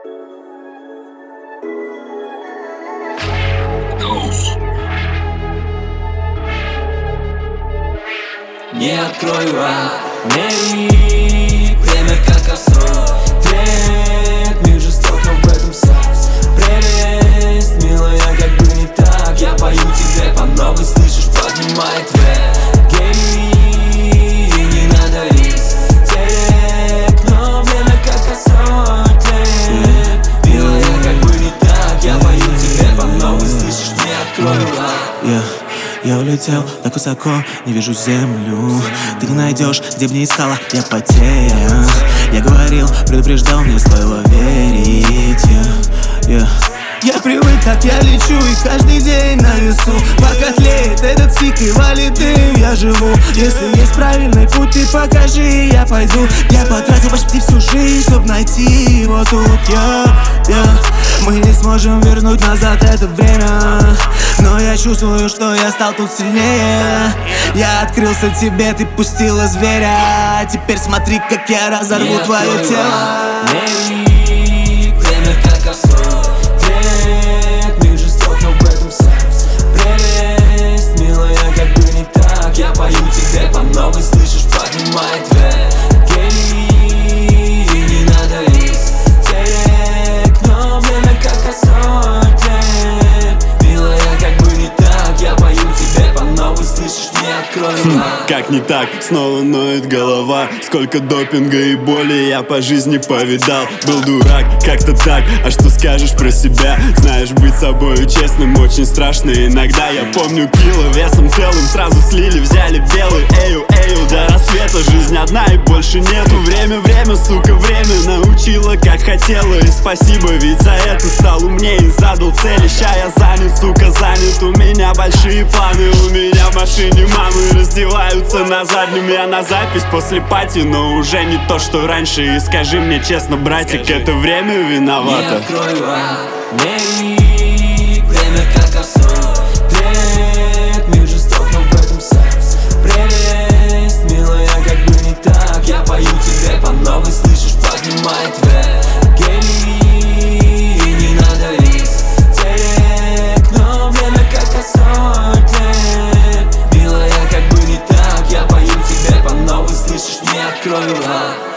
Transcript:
Не открою рот, не время как осу. Трет, мир жесток, но в этом секс. Прелесть, милая, как бы не так. Я пою тебе по новой, слышишь, поднимает вверх. Гей, не надо истерик, но время как осу. Трет, милая, как бы не так. Я пою тебе по новой, слышишь, не открою рот. Я улетел так высоко, не вижу землю. Ты не найдешь, где б не искала, я потерян. Я говорил, предупреждал, мне стоило верить. Я привык, как я лечу, и каждый день на весу. Пока тлеет этот стик и валит дым, я живу. Если есть правильный путь, ты покажи, я пойду. Я потратил почти всю жизнь, чтоб найти его тут. Мы не сможем вернуть назад это время, но я чувствую, что я стал тут сильнее. Я открылся тебе, ты пустила зверя. Теперь смотри, как я разорву твое тело. Время как осу. Трет, мир жесток, но в этом секс. Прелесть, милая, как бы не так. Я пою тебе по новой, слышишь, поднимает вверх. Гей, не надо истерик, но время как осу. Трет, милая, как бы не так. Я пою тебе по новой, слышишь, не открою рот. Как не так, снова ноет голова. Сколько допинга и боли я по жизни повидал. Был дурак, как-то так, а что скажешь про себя? Знаешь, быть собою честным очень страшно иногда. Я помню, кило весом целым сразу слили, взяли белый. Эю, до рассвета жизнь одна и больше нету. Время, сука, время научила, как хотела. И спасибо, ведь за это стал умнее и задал цели. Ща я занят, сука, занят, у меня большие планы. У меня в машине мамы раздеваются на заднем. Я на запись после пати, но уже не то, что раньше. И скажи мне честно, братик, это время виновато. Не открою рот, время как осу. Трет, мир жесток, но в этом секс. Прелесть, милая, как бы не так. Я пою тебе по новой, слышишь, поднимает вверх. Гей, не надо истерик, но время как осу. Трет, милая, как бы не так. Я пою тебе по новой, слышишь, не открою рот.